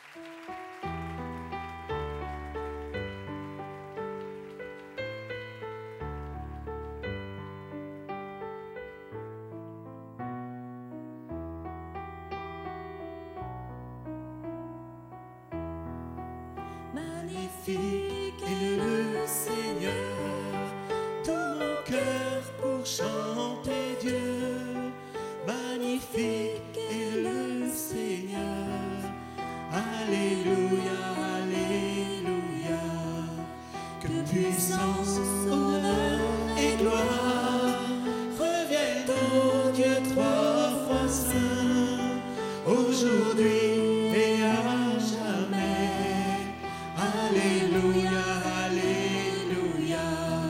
Magnifique est le Seigneur, tout mon cœur pour chanter Dieu. Magnifique est le Seigneur, alléluia, alléluia. Que puissance, honneur et gloire reviennent au Dieu trois fois saint, aujourd'hui et à jamais. Alléluia, alléluia.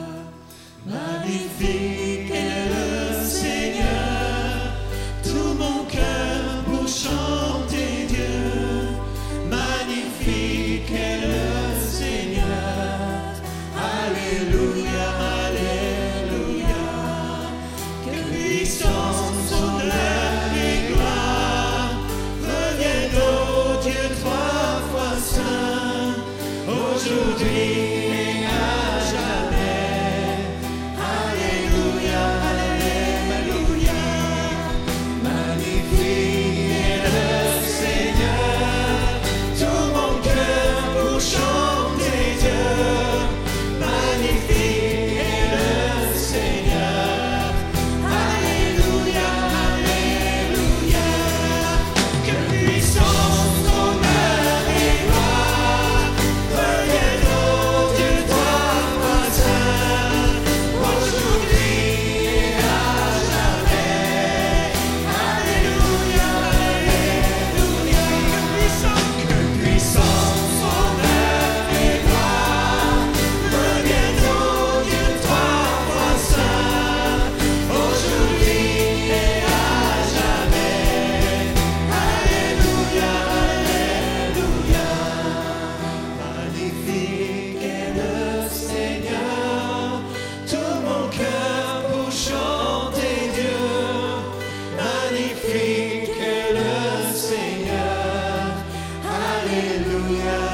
Magnifique est le Seigneur, tout mon cœur pour chanter Dieu. Magnifique est le Seigneur, alléluia, alléluia. Que puissance, honneur et gloire reviennent au Dieu trois fois saint, aujourd'hui et à jamais. Alléluia, alléluia. Magnifique est le Seigneur, tout mon cœur pour chanter Dieu. Magnifique est le Seigneur, alléluia, alléluia. Que puissance, honneur et gloire reviennent au Dieu trois fois saint, aujourd'hui et à jamais. Alléluia, alléluia. Que puissance, honneur et gloire reviennent au Dieu trois fois saint, aujourd'hui et à jamais. Alléluia, alléluia. Magnifique est le Seigneur, tout mon cœur pour chanter Dieu. Magnifique est le Seigneur, alléluia.